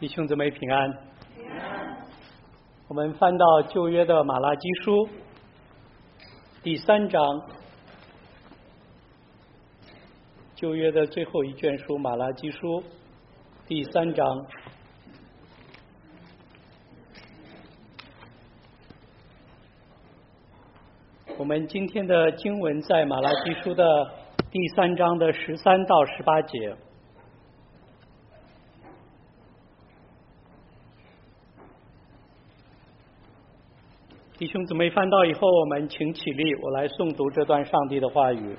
弟兄姊妹平安。我们翻到旧约的马拉基书第3章，旧约的最后一卷书马拉基书第3章。我们今天的经文在马拉基书的第3章的13到18节。弟兄姊妹翻到以后，我们请起立，我来诵读这段上帝的话语。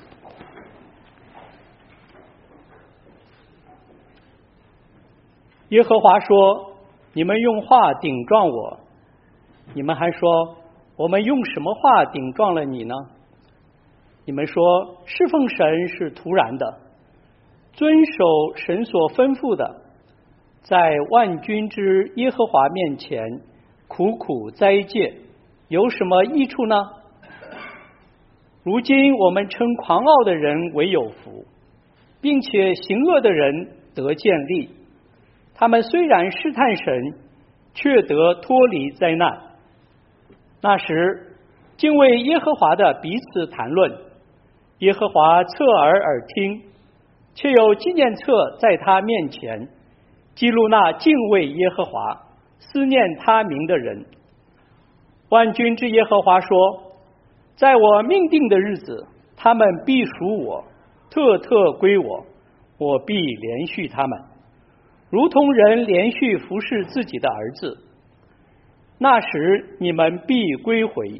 耶和华说：你们用话顶撞我，你们还说我们用什么话顶撞了你呢？你们说侍奉神是突然的，遵守神所吩咐的，在万军之耶和华面前苦苦斋戒，有什么益处呢？如今我们称狂傲的人为有福，并且行恶的人得建立。他们虽然试探神，却得脱离灾难。那时敬畏耶和华的彼此谈论，耶和华侧耳听，却有纪念册在他面前，记录那敬畏耶和华思念他名的人。万军之耶和华说：在我命定的日子，他们必属我，特特归我，我必连续他们，如同人连续服侍自己的儿子。那时你们必归回，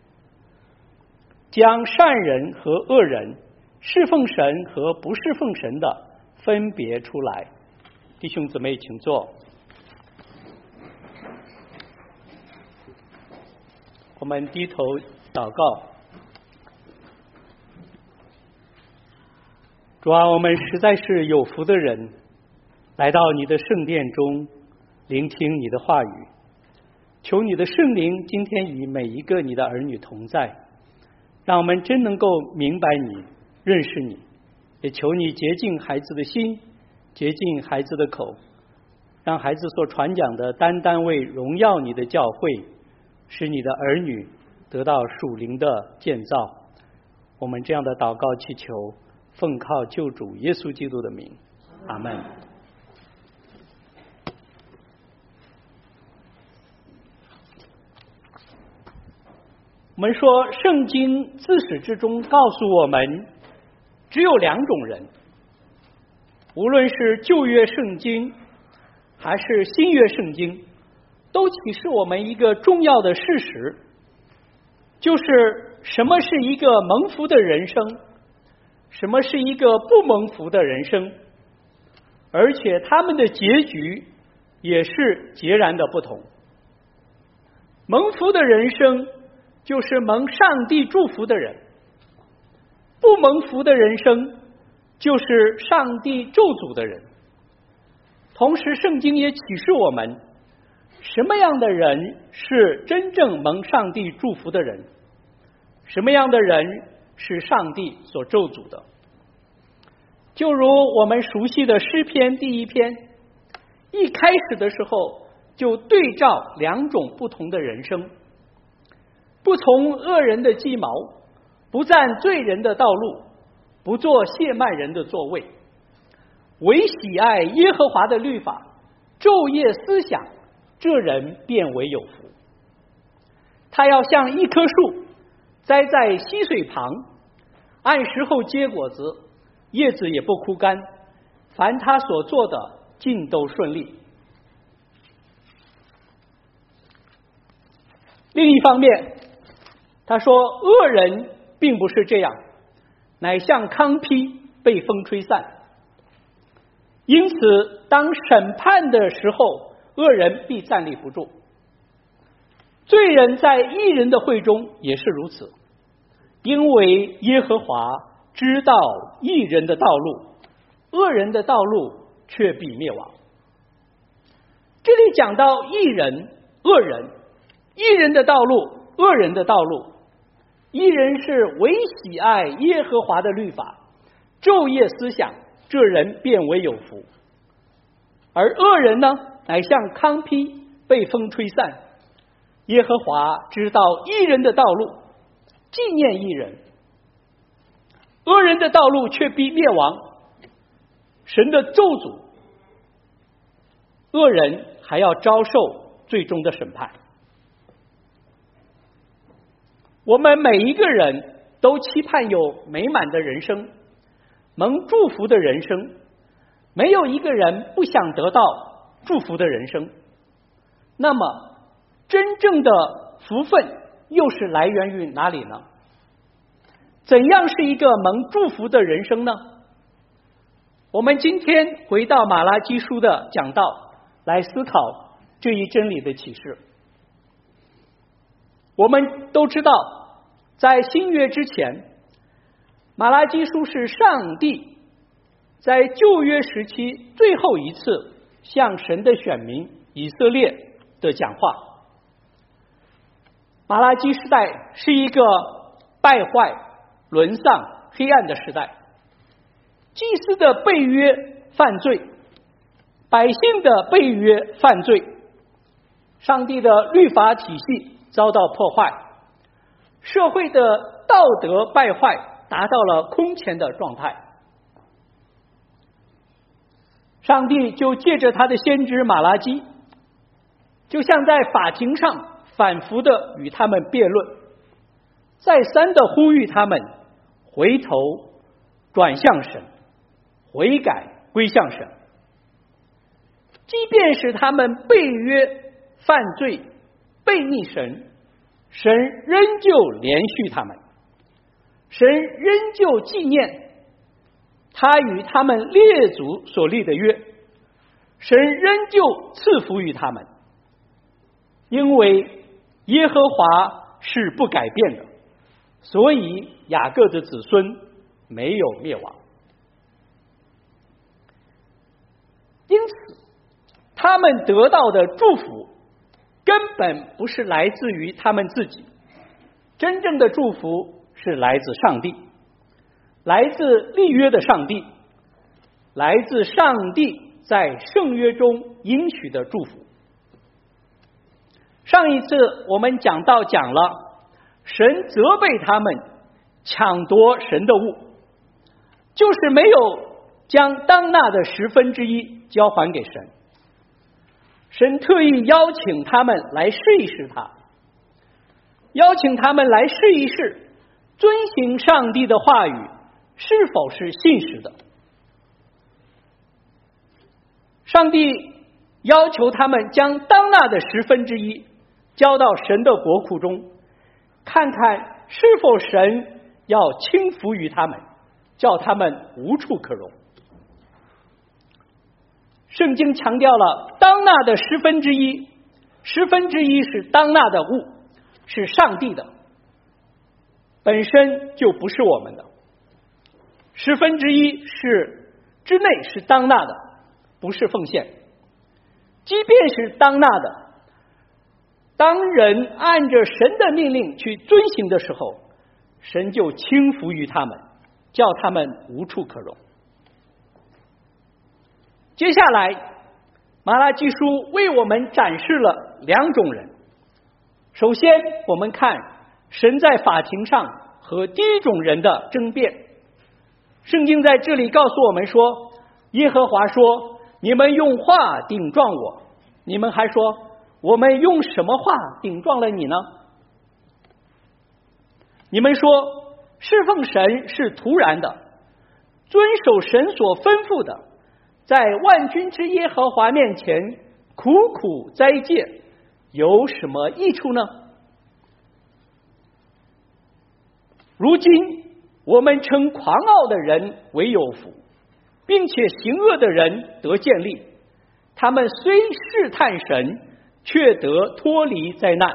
将善人和恶人，侍奉神和不侍奉神的分别出来。弟兄姊妹请坐。我们低头祷告。主啊，我们实在是有福的人，来到你的圣殿中聆听你的话语。求你的圣灵今天与每一个你的儿女同在，让我们真能够明白你，认识你。也求你洁净孩子的心，洁净孩子的口，让孩子所传讲的单单为荣耀你的教会，使你的儿女得到属灵的建造。我们这样的祷告祈求，奉靠救主耶稣基督的名，阿们。我们说圣经自始至终告诉我们，只有2种人，无论是旧约圣经还是新约圣经，都启示我们一个重要的事实，就是什么是一个蒙福的人生，什么是一个不蒙福的人生，而且他们的结局也是截然的不同。蒙福的人生就是蒙上帝祝福的人，不蒙福的人生就是上帝咒诅的人。同时圣经也启示我们，什么样的人是真正蒙上帝祝福的人，什么样的人是上帝所咒诅的。就如我们熟悉的诗篇第1篇，一开始的时候就对照2种不同的人生，不从恶人的计谋，不占罪人的道路，不做亵慢人的座位，唯喜爱耶和华的律法，昼夜思想，这人便为有福。他要像一棵树栽在溪水旁，按时候结果子，叶子也不枯干，凡他所做的尽都顺利。另一方面，他说恶人并不是这样，乃像糠秕被风吹散。因此当审判的时候，恶人必站立不住。罪人在义人的会中也是如此，因为耶和华知道义人的道路，恶人的道路却必灭亡。这里讲到义人、恶人，义人的道路，恶人的道路。义人是唯喜爱耶和华的律法，昼夜思想，这人便为有福。而恶人呢， 乃像糠秕被风吹散。耶和华知道义人的道路，纪念义人；恶人的道路却必灭亡。神的咒诅，恶人还要遭受最终的审判。我们每一个人都期盼有美满的人生，蒙祝福的人生，没有一个人不想得到祝福的人生。那么真正的福分又是来源于哪里呢？怎样是一个蒙祝福的人生呢？我们今天回到马拉基书的讲道来思考这一真理的启示。我们都知道，在新约之前，马拉基书是上帝在旧约时期最后一次向神的选民以色列的讲话。马拉基时代是一个败坏、沦丧、黑暗的时代，祭司的背约犯罪，百姓的背约犯罪，上帝的律法体系遭到破坏，社会的道德败坏达到了空前的状态。上帝就借着他的先知马拉基，就像在法庭上反复的与他们辩论，再三的呼吁他们回头转向神，悔改归向神。即便是他们背约犯罪背逆神，神仍旧怜恤他们，神仍旧纪念他与他们列祖所立的约，神仍旧赐福于他们，因为耶和华是不改变的，所以雅各的子孙没有灭亡。因此他们得到的祝福根本不是来自于他们自己，真正的祝福是来自上帝，来自立约的上帝，来自上帝在圣约中应许的祝福。上一次我们讲了神责备他们抢夺神的物，就是没有将当纳的1/10交还给神。神特意邀请他们来试一试他，邀请他们来试一试遵行上帝的话语是否是信实的。上帝要求他们将当纳的1/10交到神的国库中，看看是否神要轻浮于他们，叫他们无处可容。圣经强调了当纳的1/10，1/10是当纳的物，是上帝的，本身就不是我们的。1/10之内是当纳的，不是奉献。即便是当纳的，当人按着神的命令去遵行的时候，神就轻浮于他们，叫他们无处可容。接下来马拉基书为我们展示了2种人。首先我们看神在法庭上和第一种人的争辩。圣经在这里告诉我们说，耶和华说，你们用话顶撞我，你们还说，我们用什么话顶撞了你呢？你们说侍奉神是徒然的，遵守神所吩咐的，在万军之耶和华面前苦苦斋戒，有什么益处呢？如今我们称狂傲的人为有福，并且行恶的人得建立，他们虽试探神，却得脱离灾难。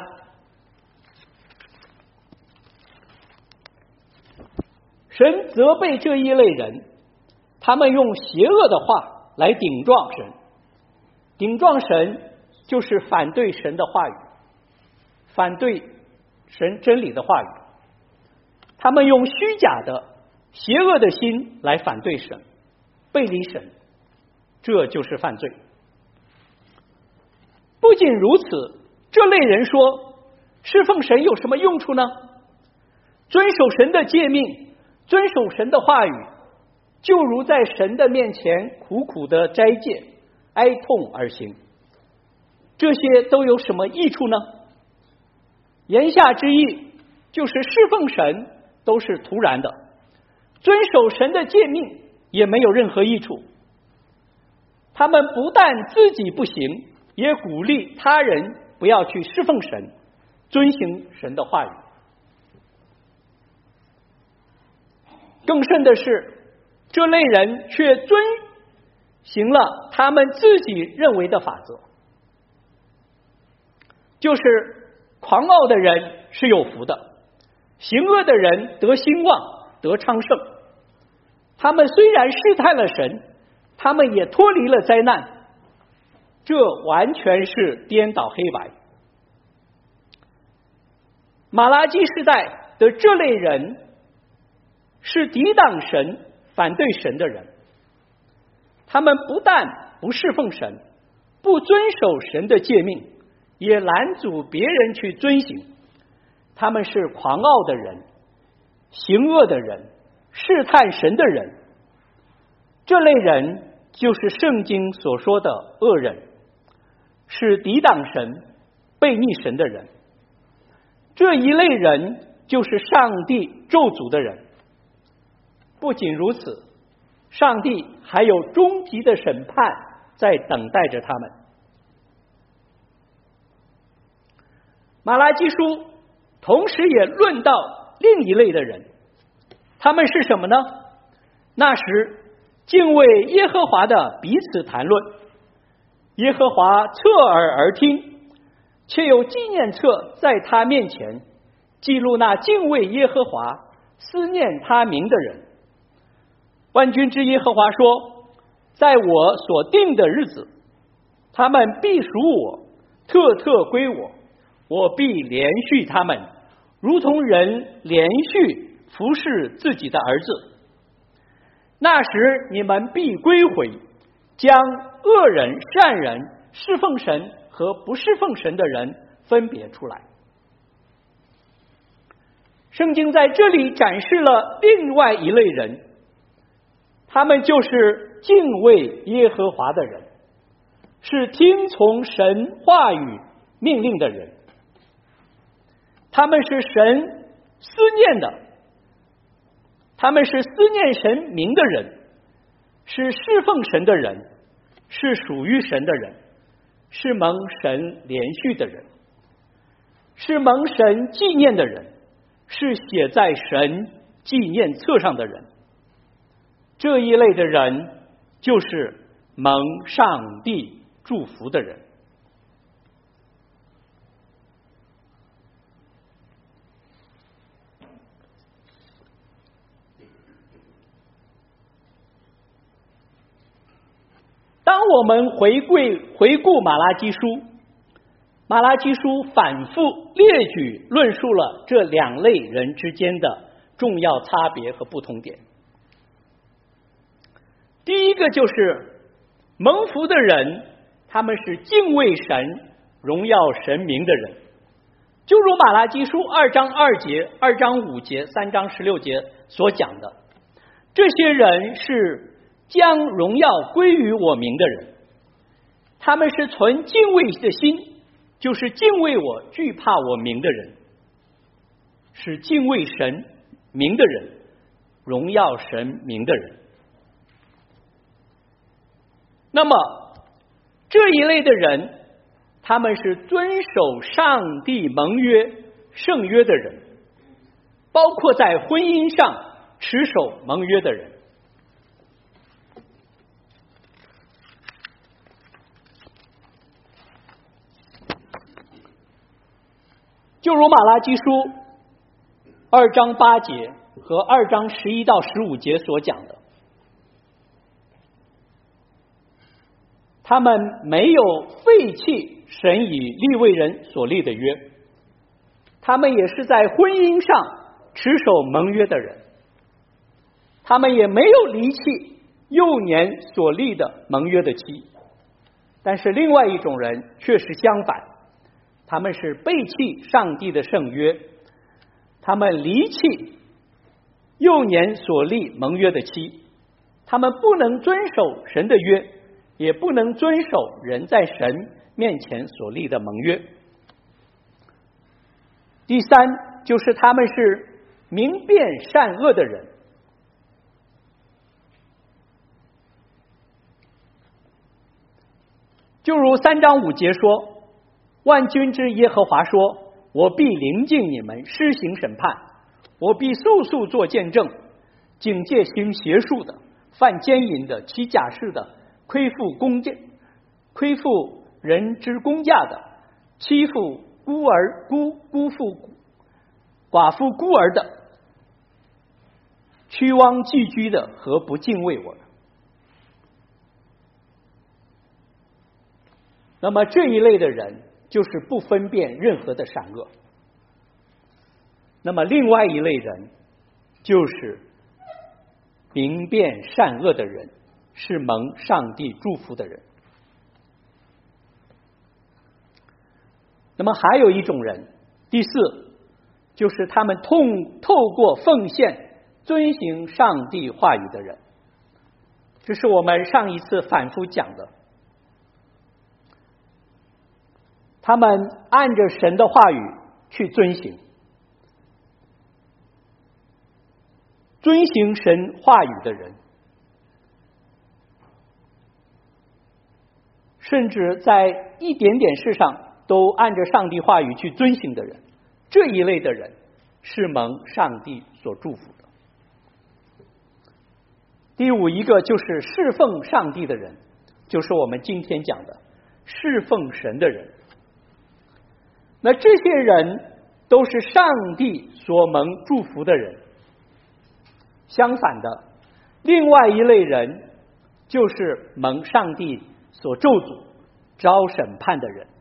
神责备这一类人，他们用邪恶的话来顶撞神。顶撞神就是反对神的话语，反对神真理的话语。他们用虚假的邪恶的心来反对神，背离神，这就是犯罪。 仅如此，这类人说，侍奉神有什么用处呢？遵守神的诫命，遵守神的话语，就如在神的面前苦苦的斋戒，哀痛而行，这些都有什么益处呢？言下之意就是侍奉神都是徒然的，遵守神的诫命也没有任何益处。他们不但自己不行，也鼓励他人不要去侍奉神，遵行神的话语。更甚的是，这类人却遵行了他们自己认为的法则，就是狂傲的人是有福的，行恶的人得兴旺，得昌盛。他们虽然试探了神，他们也脱离了灾难，这完全是颠倒黑白。马拉基时代的这类人是抵挡神、反对神的人，他们不但不侍奉神，不遵守神的诫命，也拦阻别人去遵行。他们是狂傲的人，行恶的人，试探神的人。这类人就是圣经所说的恶人，是抵挡神、悖逆神的人。这一类人就是上帝咒诅的人。不仅如此，上帝还有终极的审判在等待着他们。马拉基书同时也论到另一类的人，他们是什么呢？那时敬畏耶和华的彼此谈论，耶和华侧耳而听，却有纪念册在他面前，记录那敬畏耶和华、思念他名的人。万军之耶和华说，在我所定的日子，他们必属我，特特归我，我必连续他们，如同人连续服侍自己的儿子。那时你们必归回，将恶人、善人、侍奉神和不侍奉神的人分别出来。圣经在这里展示了另外一类人，他们就是敬畏耶和华的人，是听从神话语命令的人。他们是神思念的，他们是思念神名的人，是侍奉神的人，是属于神的人，是蒙神连续的人，是蒙神纪念的人，是写在神纪念册上的人。这一类的人就是蒙上帝祝福的人。当我们回顾马拉基书，马拉基书反复列举论述了这两类人之间的重要差别和不同点。第一个就是蒙福的人，他们是敬畏神、荣耀神名的人，就如马拉基书2章2节、2章5节、3章16节所讲的，这些人是将荣耀归于我名的人，他们是存敬畏的心，就是敬畏我、惧怕我名的人，是敬畏神名的人，荣耀神名的人。那么这一类的人，他们是遵守上帝盟约、圣约的人，包括在婚姻上持守盟约的人。就如马拉基书2章8节和2章11到15节所讲的，他们没有废弃神以利未人所立的约，他们也是在婚姻上持守盟约的人，他们也没有离弃幼年所立的盟约的妻。 但是另外一种人却是相反，他们是背弃上帝的圣约，他们离弃幼年所立盟约的期，他们不能遵守神的约，也不能遵守人在神面前所立的盟约。第三，就是他们是明辨善恶的人。就如3章5节说，万军之耶和华说，我必临近你们，施行审判，我必速速做见证，警戒行邪术的，犯奸淫的，起假誓的，亏负人之公价的，欺负辜负寡妇孤儿的，屈枉寄居的和不敬畏我的。那么这一类的人就是不分辨任何的善恶。那么另外一类人就是明辨善恶的人，是蒙上帝祝福的人。那么还有一种人，第四，就是他们透过奉献遵行上帝话语的人。这是我们上一次反复讲的，他们按着神的话语去遵行神话语的人，甚至在一点点事上都按着上帝话语去遵行的人，这一类的人是蒙上帝所祝福的。第五一个就是侍奉上帝的人，就是我们今天讲的侍奉神的人。那这些人都是上帝所蒙祝福的人。相反的，另外一类人就是蒙上帝所咒诅、遭审判的人。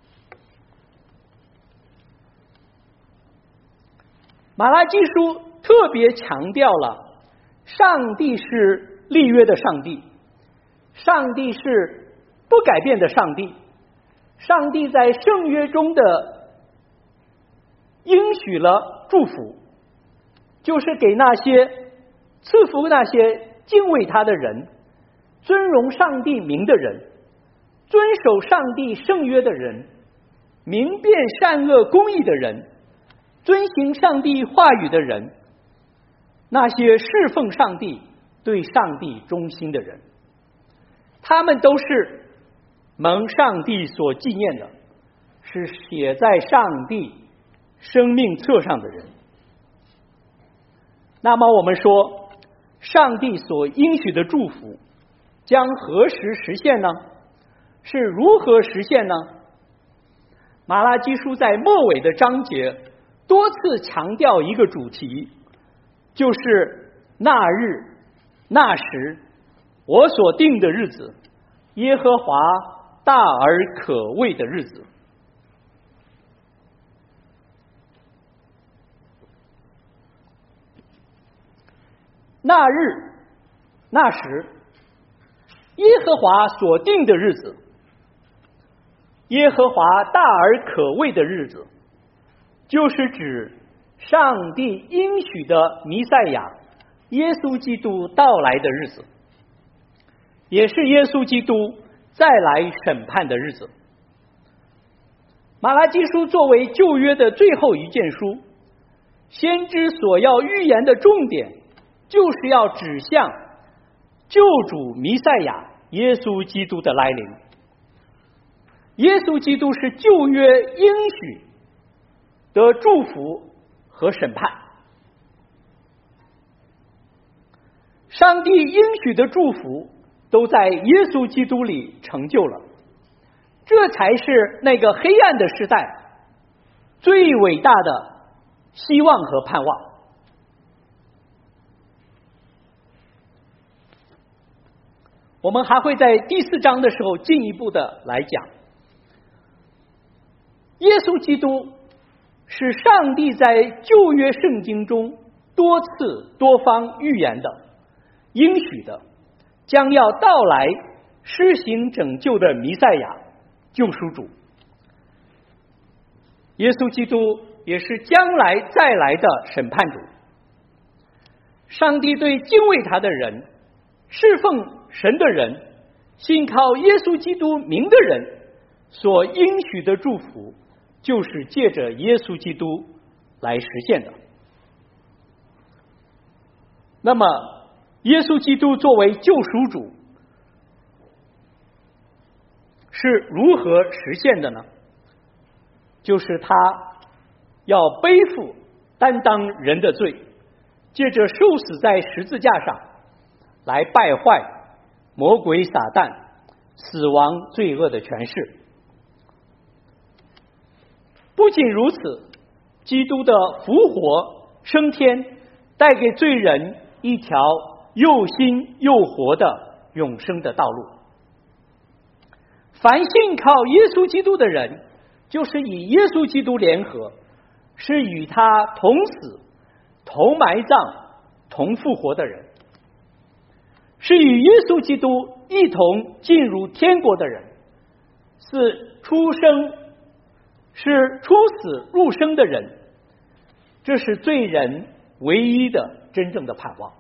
马拉基书特别强调了上帝是立约的上帝，上帝是不改变的上帝，上帝在圣约中的应许了祝福，就是给那些赐福那些敬畏他的人，尊荣上帝名的人，遵守上帝圣约的人，明辨善恶公义的人，遵行上帝话语的人，那些侍奉上帝、对上帝忠心的人，他们都是蒙上帝所纪念的，是写在上帝生命册上的人。那么我们说，上帝所应许的祝福将何时实现呢？是如何实现呢？马拉基书在末尾的章节多次强调一个主题，就是那日那时我所定的日子，耶和华大而可畏的日子。那日那时耶和华所定的日子，耶和华大而可畏的日子，就是指上帝应许的弥赛亚耶稣基督到来的日子，也是耶稣基督再来审判的日子。马拉基书作为旧约的最后一卷书，先知所要预言的重点就是要指向救主弥赛亚耶稣基督的来临。耶稣基督是旧约应许的祝福和审判，上帝应许的祝福都在耶稣基督里成就了，这才是那个黑暗的时代最伟大的希望和盼望。我们还会在第4章的时候进一步的来讲，耶稣基督是上帝在旧约圣经中多次多方预言的、应许的，将要到来施行拯救的弥赛亚、救赎主。耶稣基督也是将来再来的审判主。上帝对敬畏他的人、侍奉神的人、信靠耶稣基督名的人所应许的祝福，就是借着耶稣基督来实现的。那么耶稣基督作为救赎主是如何实现的呢？就是他要背负担当人的罪，借着受死在十字架上来败坏魔鬼撒旦死亡罪恶的权势。不仅如此，基督的复活升天带给罪人一条又新又活的永生的道路。凡信靠耶稣基督的人，就是与耶稣基督联合，是与他同死、同埋葬、同复活的人，是与耶稣基督一同进入天国的人，是出死入生的人。这是罪人唯一的真正的盼望。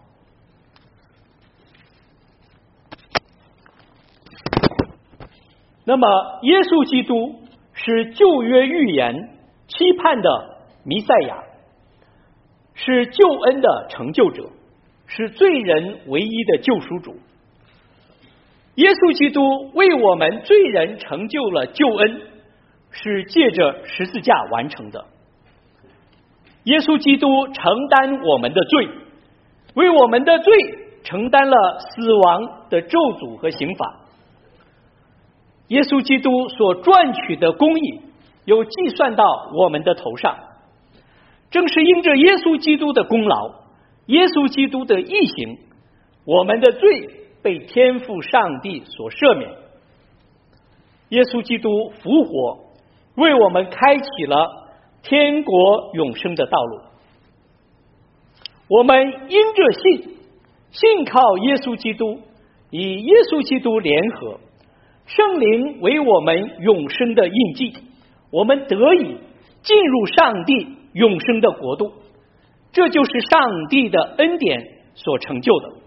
那么耶稣基督是旧约预言期盼的弥赛亚，是救恩的成就者，是罪人唯一的救赎主。耶稣基督为我们罪人成就了救恩，是借着十字架完成的。耶稣基督承担我们的罪，为我们的罪承担了死亡的咒诅和刑罚。耶稣基督所赚取的公义又计算到我们的头上，正是因着耶稣基督的功劳，耶稣基督的义行，我们的罪被天父上帝所赦免。耶稣基督复活，为我们开启了天国永生的道路。我们因着信靠耶稣基督，与耶稣基督联合，圣灵为我们永生的印记，我们得以进入上帝永生的国度。这就是上帝的恩典所成就的。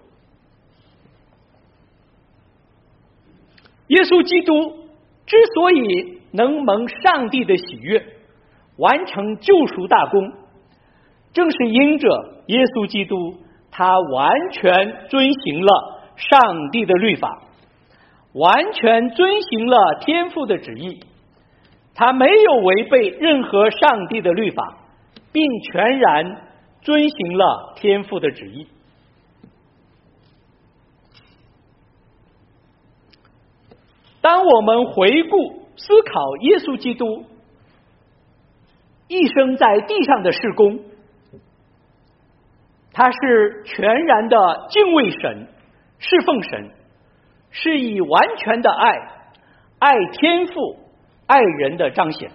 耶稣基督之所以能蒙上帝的喜悦，完成救赎大功，正是因着耶稣基督他完全遵行了上帝的律法，完全遵行了天父的旨意，他没有违背任何上帝的律法，并全然遵行了天父的旨意。当我们回顾思考耶稣基督一生在地上的事工，他是全然的敬畏神、侍奉神，是以完全的爱天父、爱人的彰显。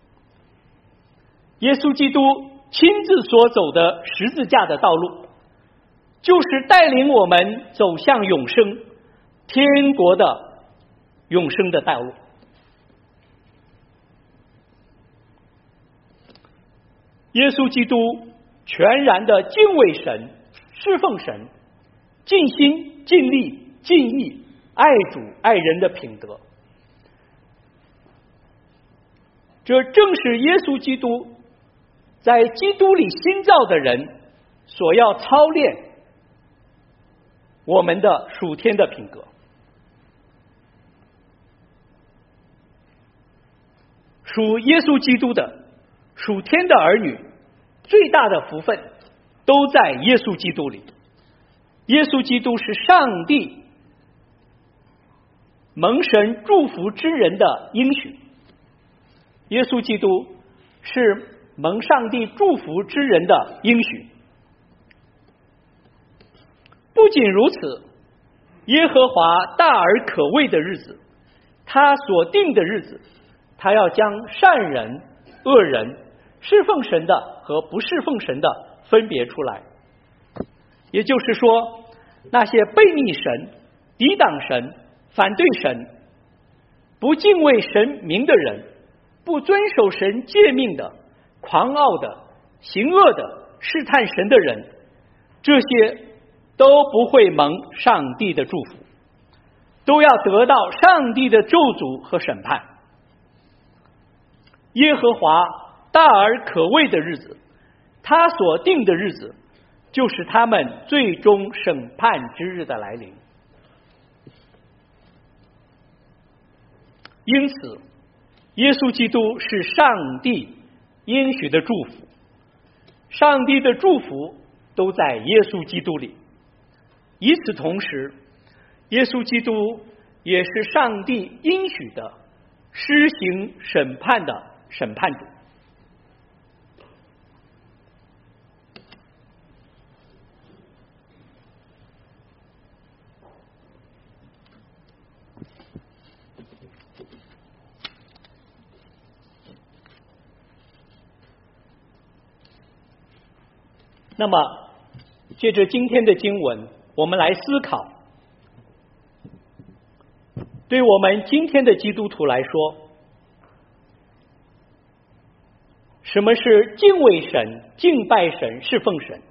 耶稣基督亲自所走的十字架的道路，就是带领我们走向永生、天国的永生的道路。耶稣基督全然的敬畏神、侍奉神，尽心、尽力、尽意爱主爱人的品德，这正是耶稣基督在基督里新造的人所要操练我们的属天的品格。属耶稣基督的属天的儿女，最大的福分都在耶稣基督里。耶稣基督是上帝蒙神祝福之人的应许，耶稣基督是蒙上帝祝福之人的应许。不仅如此，耶和华大而可畏的日子，他所定的日子，他要将善人、恶人、侍奉神的和不侍奉神的分别出来。也就是说，那些背逆神、抵挡神、 反对神、不敬畏神名的人、不遵守神诫命的、狂傲的、行恶的、试探神的人，这些都不会蒙上帝的祝福，都要得到上帝的咒诅和审判。耶和华大而可畏的日子，他所定的日子，就是他们最终审判之日的来临。因此，耶稣基督是上帝应许的祝福，上帝的祝福都在耶稣基督里。与此同时，耶稣基督也是上帝应许的施行审判的审判主。那么，借着今天的经文，我们来思考，对我们今天的基督徒来说，什么是敬畏神、敬拜神、侍奉神？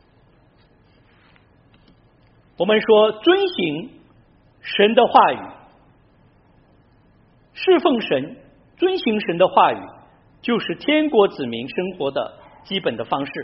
我们说遵行神的话语，侍奉神、遵行神的话语，就是天国子民生活的基本的方式。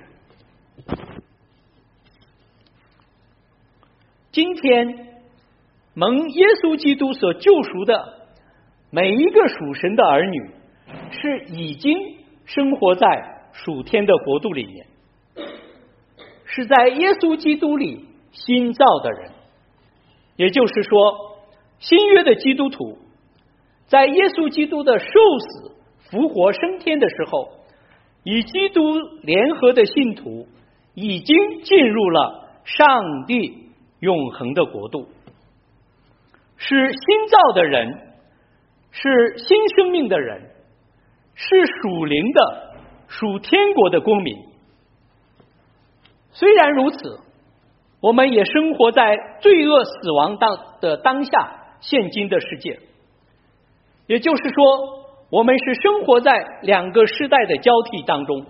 今天蒙耶稣基督所救赎的每一个属神的儿女，是已经生活在属天的国度里面，是在耶稣基督里新造的人。也就是说，新约的基督徒在耶稣基督的受死、复活、升天的时候，与基督联合的信徒已经进入了上帝永恒的国度，是新造的人，是新生命的人，是属灵的、属天国的公民。虽然如此，我们也生活在罪恶死亡的当下现今的世界，也就是说，我们是生活在两个世代的交替当中，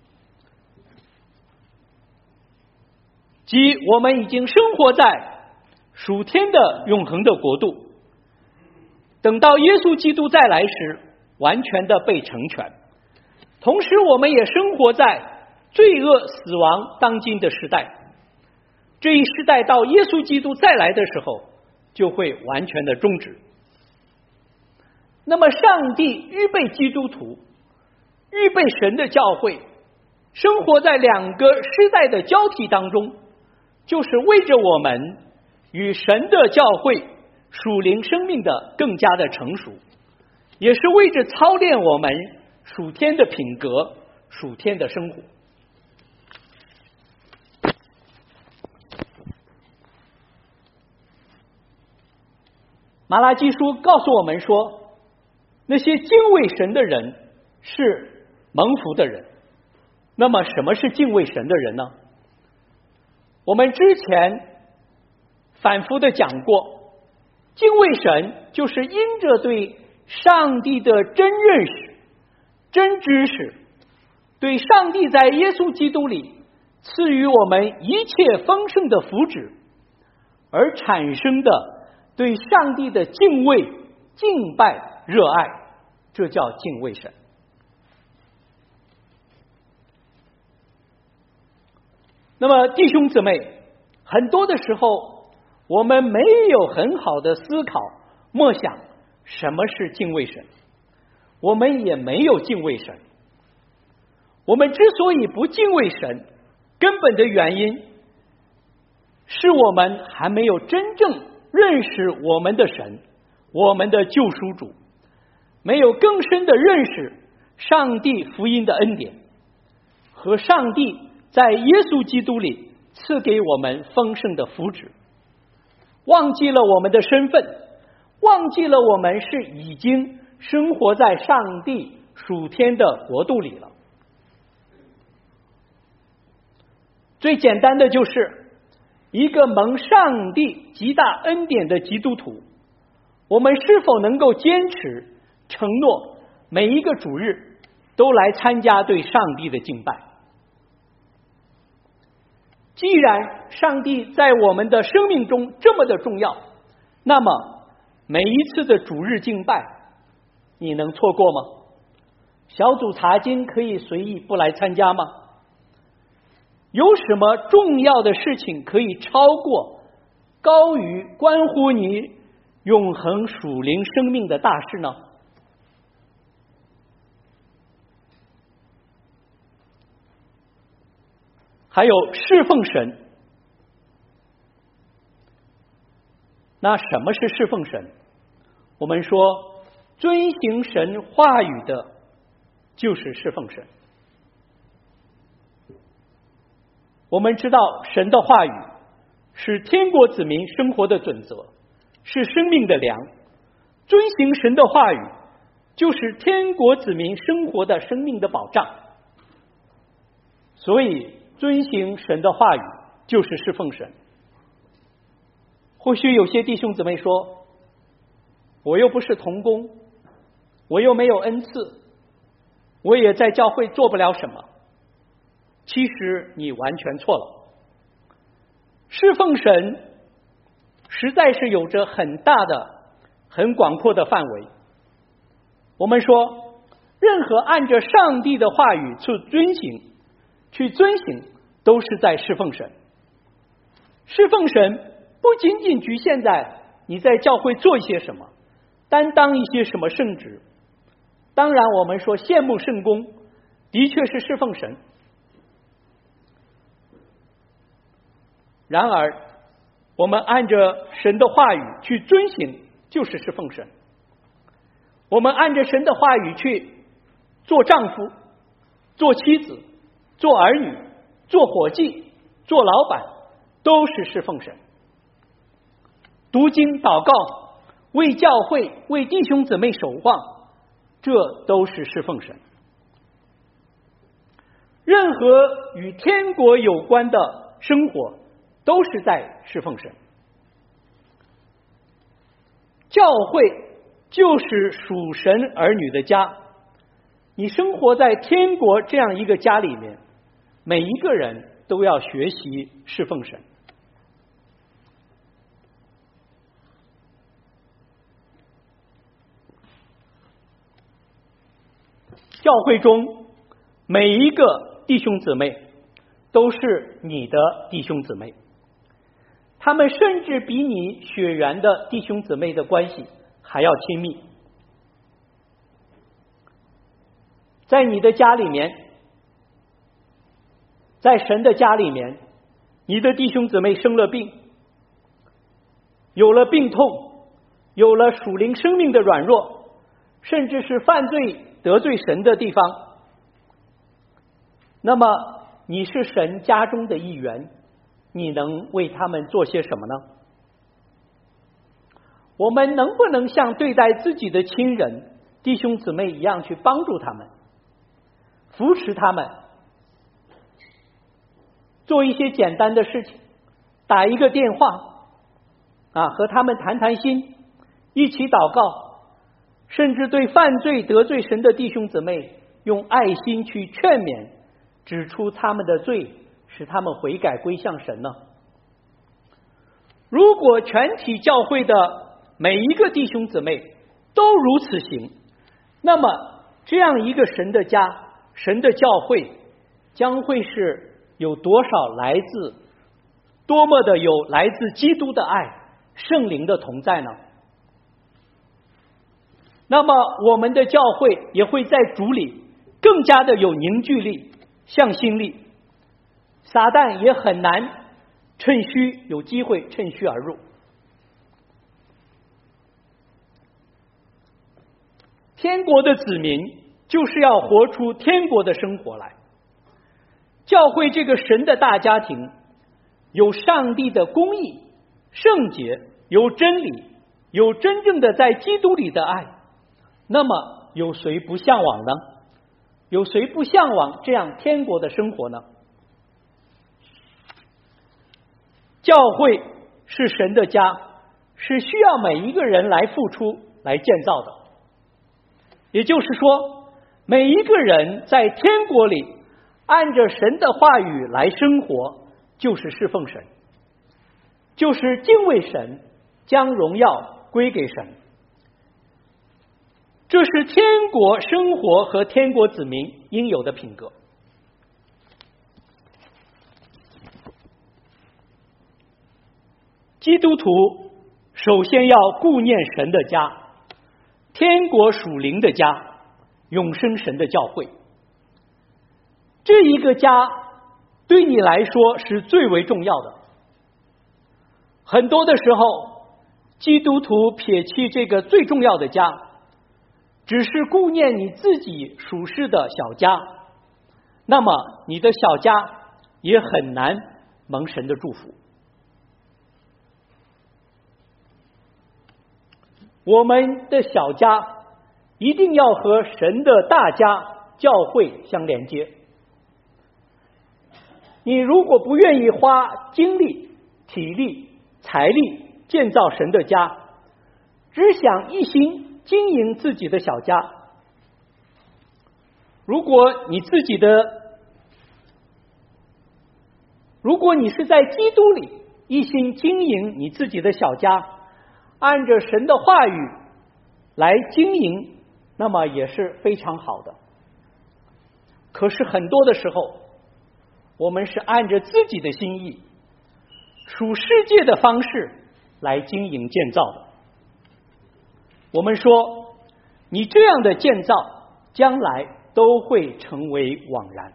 即我们已经生活在属天的永恒的国度，等到耶稣基督再来时，完全的被成全。同时，我们也生活在罪恶死亡当今的时代，这一时代到耶稣基督再来的时候，就会完全的终止。那么，上帝预备基督徒，预备神的教会，生活在两个时代的交替当中，就是为着我们与神的教会属灵生命的更加的成熟，也是为着操练我们属天的品格、属天的生活。马拉基书告诉我们说，那些敬畏神的人是蒙福的人。那么什么是敬畏神的人呢？我们之前反复的讲过，敬畏神就是因着对上帝的真认识、真知识，对上帝在耶稣基督里赐予我们一切丰盛的福祉，而产生的对上帝的敬畏、敬拜、热爱，这叫敬畏神。那么弟兄姊妹，很多的时候我们没有很好的思考默想什么是敬畏神，我们也没有敬畏神。我们之所以不敬畏神，根本的原因是我们还没有真正认识我们的神，我们的救赎主，没有更深的认识上帝福音的恩典和上帝在耶稣基督里赐给我们丰盛的福祉，忘记了我们的身份，忘记了我们是已经生活在上帝属天的国度里了。最简单的就是一个蒙上帝极大恩典的基督徒， 我们是否能够坚持承诺每一个主日都来参加对上帝的敬拜？既然上帝在我们的生命中这么的重要，那么每一次的主日敬拜你能错过吗？小组查经可以随意不来参加吗？有什么重要的事情可以超过高于关乎你永恒属灵生命的大事呢？还有侍奉神。那什么是侍奉神？我们说遵行神话语的就是侍奉神。我们知道神的话语是天国子民生活的准则，是生命的粮。遵行神的话语就是天国子民生活的生命的保障。所以遵行神的话语就是侍奉神。或许有些弟兄姊妹说，我又不是同工，我又没有恩赐，我也在教会做不了什么。其实你完全错了。侍奉神实在是有着很大的很广阔的范围。我们说任何按着上帝的话语去遵行都是在侍奉神。侍奉神不仅仅局限在你在教会做一些什么，担当一些什么圣职。当然我们说羡慕圣工的确是侍奉神，然而我们按着神的话语去遵行就是侍奉神。我们按着神的话语去做丈夫、做妻子、做儿女、做伙计、做老板，都是侍奉神。读经祷告，为教会为弟兄姊妹守望，这都是侍奉神。任何与天国有关的生活都是在侍奉神。教会就是属神儿女的家，你生活在天国这样一个家里面，每一个人都要学习侍奉神。教会中每一个弟兄姊妹都是你的弟兄姊妹，他们甚至比你血缘的弟兄姊妹的关系还要亲密。在你的家里面，在神的家里面，你的弟兄姊妹生了病，有了病痛，有了属灵生命的软弱，甚至是犯罪得罪神的地方，那么你是神家中的一员，你能为他们做些什么呢？我们能不能像对待自己的亲人弟兄姊妹一样去帮助他们，扶持他们，做一些简单的事情，打一个电话和他们谈谈心，一起祷告，甚至对犯罪得罪神的弟兄姊妹用爱心去劝勉，指出他们的罪，使他们悔改归向神呢？如果全体教会的每一个弟兄姊妹都如此行，那么这样一个神的家，神的教会将会是有多么的有来自基督的爱，圣灵的同在呢？那么我们的教会也会在主里更加的有凝聚力、向心力，撒旦也很难有机会趁虚而入。天国的子民就是要活出天国的生活来。教会这个神的大家庭，有上帝的公义、圣洁，有真理，有真正的在基督里的爱，那么有谁不向往呢？有谁不向往这样天国的生活呢？教会是神的家， 是需要每一个人来付出来建造的。也就是说，每一个人在天国里按着神的话语来生活，就是侍奉神，就是敬畏神，将荣耀归给神。这是天国生活和天国子民应有的品格。基督徒首先要顾念神的家，天国属灵的家，永生神的教会。这一个家对你来说是最为重要的。很多的时候，基督徒撇弃这个最重要的家，只是顾念你自己属世的小家，那么你的小家也很难蒙神的祝福。我们的小家一定要和神的大家教会相连接。你如果不愿意花精力、体力、财力建造神的家，只想一心经营自己的小家，如果你是在基督里一心经营你自己的小家，按着神的话语来经营，那么也是非常好的。可是很多的时候，我们是按着自己的心意，属世界的方式来经营建造的。我们说，你这样的建造将来都会成为枉然。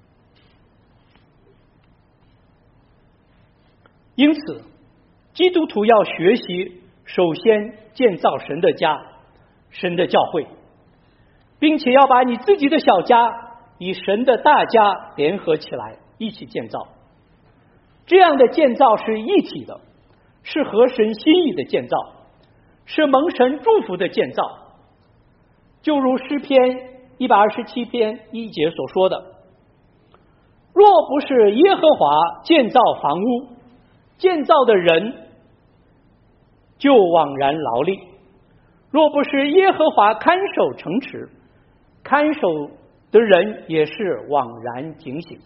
因此，基督徒要学习首先建造神的家，神的教会，并且要把你自己的小家与神的大家联合起来一起建造。这样的建造是一体的，是合神心意的建造，是蒙神祝福的建造。就如诗篇127篇1节所说的，若不是耶和华建造房屋，建造的人就枉然劳力；若不是耶和华看守城池，看守的人也是枉然警醒。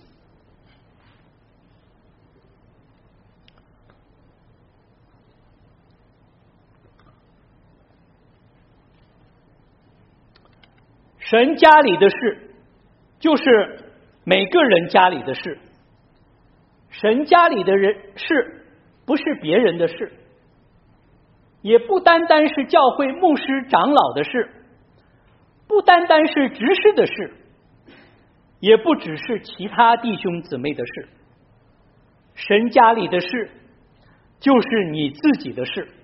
神家里的事就是每个人家里的事，神家里的事不是别人的事，也不单单是教会牧师长老的事，不单单是执事的事，也不只是其他弟兄姊妹的事。神家里的事就是你自己的事，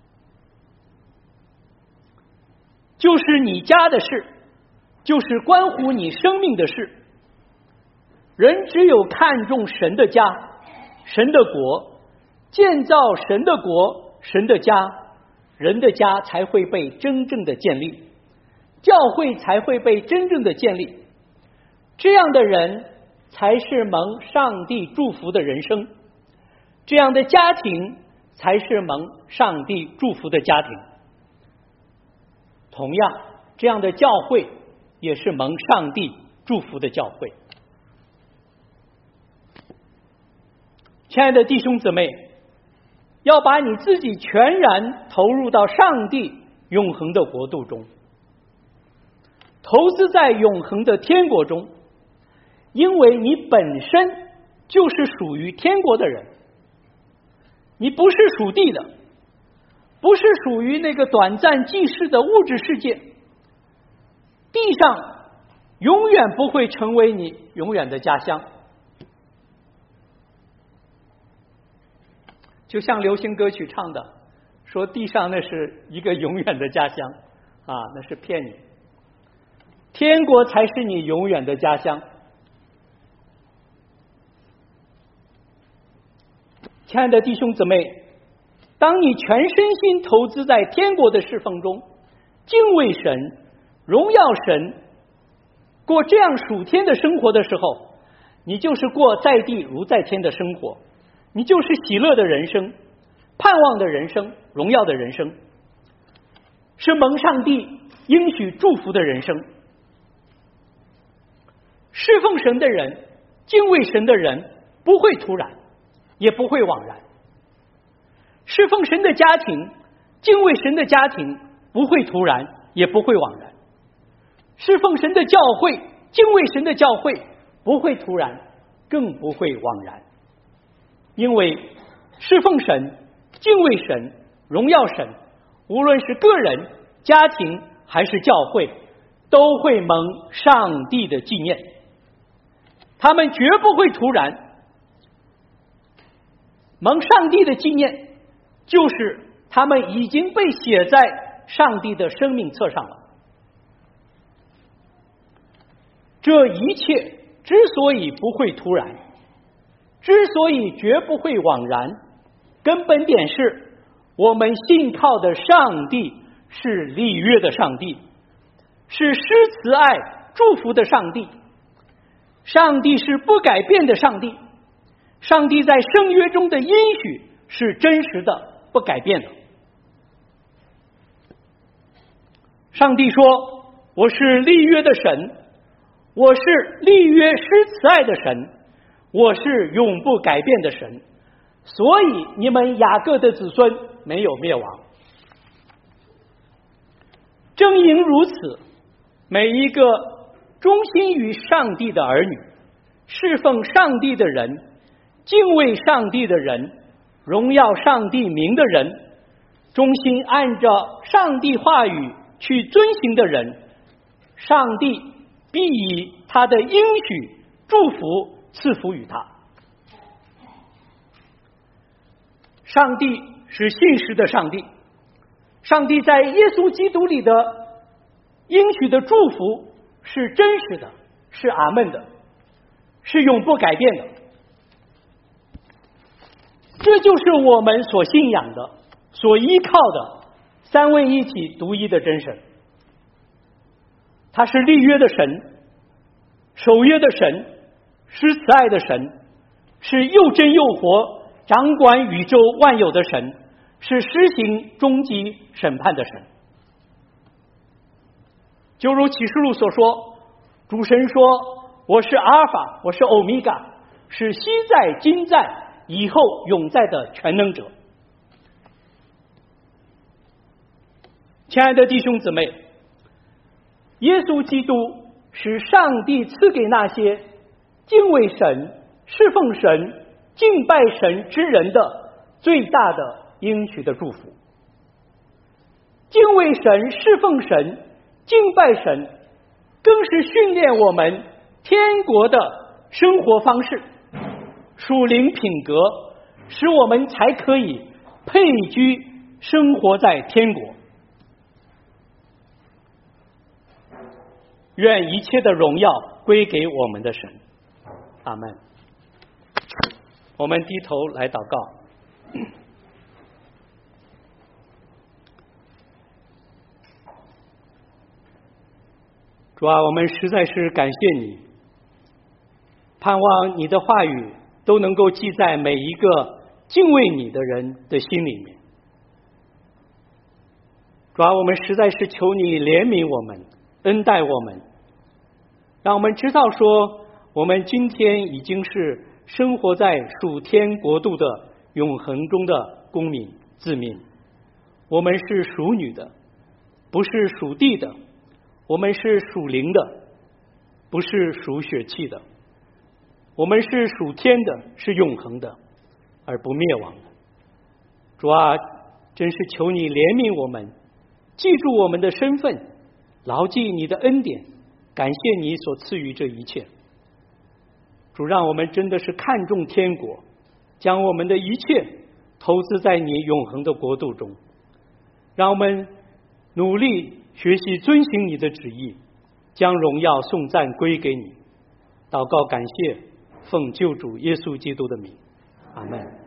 就是你家的事，就是关乎你生命的事。人只有看重神的家，神的国，建造神的国，神的家，人的家才会被真正的建立，教会才会被真正的建立。这样的人才是蒙上帝祝福的人生，这样的家庭才是蒙上帝祝福的家庭。同样，这样的教会也是蒙上帝祝福的教会。亲爱的弟兄姊妹，要把你自己全然投入到上帝永恒的国度中，投资在永恒的天国中，因为你本身就是属于天国的人，你不是属地的，不是属于那个短暂即逝的物质世界，地上永远不会成为你永远的家乡。就像流行歌曲唱的，说地上那是一个永远的家乡啊，那是骗你，天国才是你永远的家乡。亲爱的弟兄姊妹，当你全身心投资在天国的侍奉中，敬畏神，荣耀神，过这样属天的生活的时候，你就是过在地如在天的生活，你就是喜乐的人生， 盼望的人生，荣耀的人生，是蒙上帝应许祝福的人生。侍奉神的人，敬畏神的人，不会突然，也不会枉然。侍奉神的家庭，敬畏神的家庭，不会突然，也不会枉然。侍奉神的教会，敬畏神的教会，不会突然，更不会枉然。因为侍奉神、敬畏神、荣耀神，无论是个人、家庭还是教会，都会蒙上帝的纪念。他们绝不会突然。蒙上帝的纪念，就是他们已经被写在上帝的生命册上了。这一切之所以不会突然，之所以绝不会枉然，根本点是我们信靠的上帝是立约的上帝，是施慈爱祝福的上帝。上帝是不改变的上帝，上帝在圣约中的应许是真实的，不改变的。上帝说，我是立约的神，我是立约施慈爱的神，我是永不改变的神，所以你们雅各的子孙没有灭亡。正因如此，每一个忠心于上帝的儿女，侍奉上帝的人，敬畏上帝的人，荣耀上帝名的人，忠心按照上帝话语去遵行的人，上帝必以他的应许祝福赐福于他。上帝是信实的上帝，上帝在耶稣基督里的应许的祝福是真实的，是阿们的，是永不改变的。这就是我们所信仰的，所依靠的三位一体独一的真神。他是立约的神，守约的神，施慈爱的神，是又真又活，掌管宇宙万有的神，是施行终极审判的神。就如启示录所说，主神说，我是阿尔法，我是欧米伽，是昔在今在以后永在的全能者。亲爱的弟兄姊妹，耶稣基督是上帝赐给那些敬畏神、侍奉神、敬拜神之人的最大的应许的祝福。敬畏神、侍奉神、敬拜神，更是训练我们天国的生活方式，属灵品格，使我们才可以配居生活在天国。愿一切的荣耀归给我们的神，阿们。我们低头来祷告。主啊，我们实在是感谢你，盼望你的话语都能够记在每一个敬畏你的人的心里面。主啊，我们实在是求你怜悯我们，恩待我们，让我们知道说，我们今天已经是生活在属天国度的永恒中的公民子民。我们是属女的，不是属地的；我们是属灵的，不是属血气的；我们是属天的，是永恒的，而不灭亡的。主啊，真是求你怜悯我们，记住我们的身份，牢记你的恩典，感谢你所赐予这一切。主，让我们真的是看重天国，将我们的一切投资在你永恒的国度中，让我们努力学习遵行你的旨意，将荣耀颂赞归给你。祷告感谢，奉救主耶稣基督的名，阿们。